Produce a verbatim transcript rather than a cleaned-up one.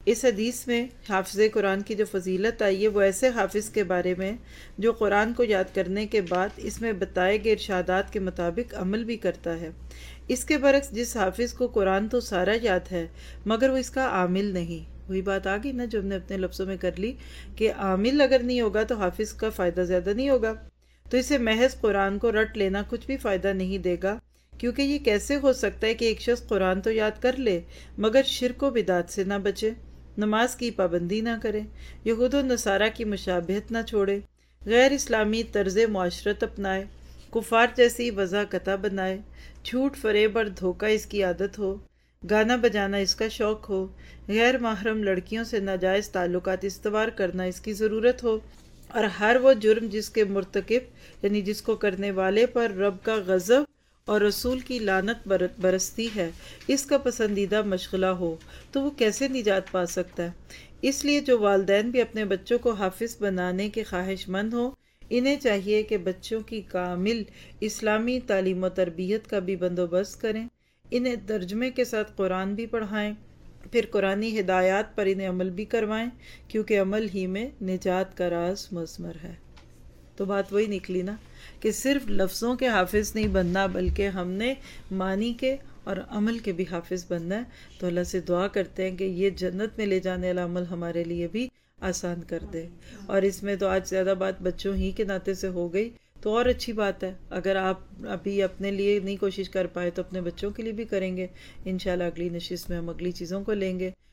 اس حدیث میں حافظ قرآن کی جو فضیلت آئی ہے وہ ایسے حافظ کے بارے میں جو قرآن کو یاد کرنے کے بعد اس میں بتائے گئے ارشادات کے مطابق عمل بھی کرتا ہے۔ اس کے برعکس جس حافظ کو قرآن تو سارا یاد ہے مگر وہ اس کا عامل نہیں، وہی بات آ گئی نا جو ہم نے اپنے لفظوں میں کر لی کہ عامل اگر نہیں ہوگا تو حافظ کا فائدہ زیادہ نہیں ہوگا، تو اسے محض قرآن کو رٹ لینا کچھ بھی فائدہ نہیں دے گا، کیونکہ یہ کیسے ہو سکتا ہے کہ ایک شخص قرآن تو یاد کر لے مگر شرک و بدعت سے نہ بچے، نماز کی پابندی نہ کرے، یہود و نصارہ کی مشابہت نہ چھوڑے، غیر اسلامی طرز معاشرت اپنائے، کفار جیسی وضع قطع بنائے، جھوٹ فریب اور دھوکہ اس کی عادت ہو، گانا بجانا اس کا شوق ہو، غیر محرم لڑکیوں سے ناجائز تعلقات استوار کرنا اس کی ضرورت ہو، اور ہر وہ جرم جس کے مرتکب یعنی جس کو کرنے والے پر رب کا غضب اور رسول کی لعنت برستی ہے اس کا پسندیدہ مشغلہ ہو، تو وہ کیسے نجات پا سکتا ہے؟ اس لیے جو والدین بھی اپنے بچوں کو حافظ بنانے کے خواہش مند ہوں، انہیں چاہیے کہ بچوں کی کامل اسلامی تعلیم و تربیت کا بھی بندوبست کریں، انہیں ترجمے کے ساتھ قرآن بھی پڑھائیں، پھر قرآنی ہدایات پر انہیں عمل بھی کروائیں، کیونکہ عمل ہی میں نجات کا راز مضمر ہے۔ تو بات وہی نکلی نا کہ صرف لفظوں کے حافظ نہیں بننا بلکہ ہم نے معنی کے اور عمل کے بھی حافظ بننا ہے۔ تو اللہ سے دعا کرتے ہیں کہ یہ جنت میں لے جانے والا عمل ہمارے لیے بھی آسان کر دے، اور اس میں تو آج زیادہ بات بچوں ہی کے ناطے سے ہو گئی تو اور اچھی بات ہے، اگر آپ ابھی اپنے لیے نہیں کوشش کر پائے تو اپنے بچوں کے لیے بھی کریں گے، انشاءاللہ اگلی نشست میں ہم اگلی چیزوں کو لیں گے۔